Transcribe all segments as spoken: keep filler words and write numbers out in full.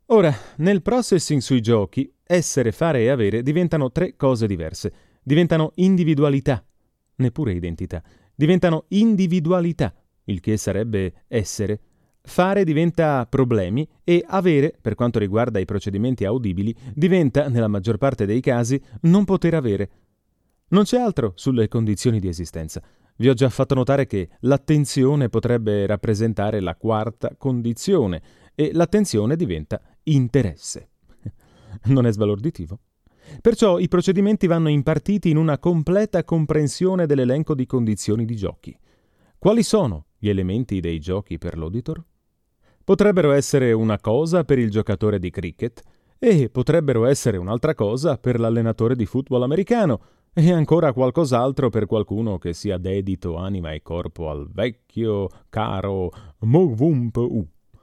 Ora, nel processing sui giochi, essere, fare e avere diventano tre cose diverse. Diventano individualità, neppure identità. Diventano individualità, il che sarebbe essere. Fare diventa problemi e avere, per quanto riguarda i procedimenti audibili, diventa, nella maggior parte dei casi, non poter avere. Non c'è altro sulle condizioni di esistenza. Vi ho già fatto notare che l'attenzione potrebbe rappresentare la quarta condizione e l'attenzione diventa interesse. Non è sbalorditivo? Perciò i procedimenti vanno impartiti in una completa comprensione dell'elenco di condizioni di giochi. Quali sono gli elementi dei giochi per l'auditor? Potrebbero essere una cosa per il giocatore di cricket e potrebbero essere un'altra cosa per l'allenatore di football americano e ancora qualcos'altro per qualcuno che sia dedito anima e corpo al vecchio, caro Movump-U.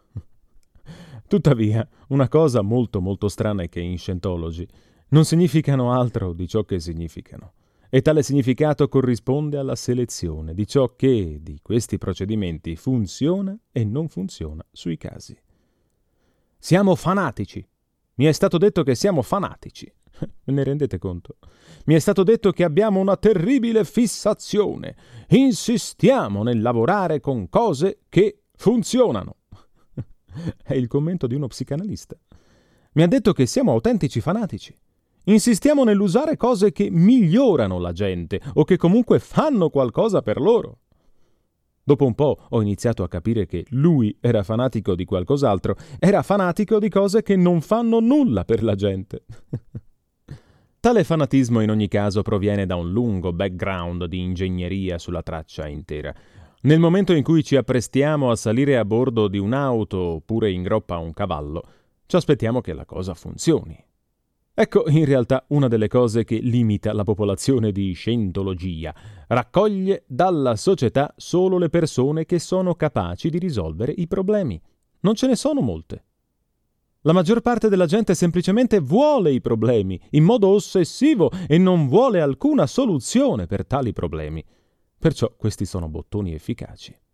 Tuttavia, una cosa molto molto strana è che in Scientology non significano altro di ciò che significano, e tale significato corrisponde alla selezione di ciò che di questi procedimenti funziona e non funziona sui casi. Siamo fanatici. Mi è stato detto che siamo fanatici. Ve ne rendete conto? Mi è stato detto che abbiamo una terribile fissazione. Insistiamo nel lavorare con cose che funzionano. È il commento di uno psicanalista. Mi ha detto che siamo autentici fanatici. Insistiamo nell'usare cose che migliorano la gente o che comunque fanno qualcosa per loro. Dopo un po' ho iniziato a capire che lui era fanatico di qualcos'altro, era fanatico di cose che non fanno nulla per la gente. Tale fanatismo in ogni caso proviene da un lungo background di ingegneria sulla traccia intera. Nel momento in cui ci apprestiamo a salire a bordo di un'auto oppure in groppa a un cavallo, ci aspettiamo che la cosa funzioni. Ecco, in realtà, una delle cose che limita la popolazione di Scientologia: raccoglie dalla società solo le persone che sono capaci di risolvere i problemi. Non ce ne sono molte. La maggior parte della gente semplicemente vuole i problemi in modo ossessivo e non vuole alcuna soluzione per tali problemi. Perciò questi sono bottoni efficaci.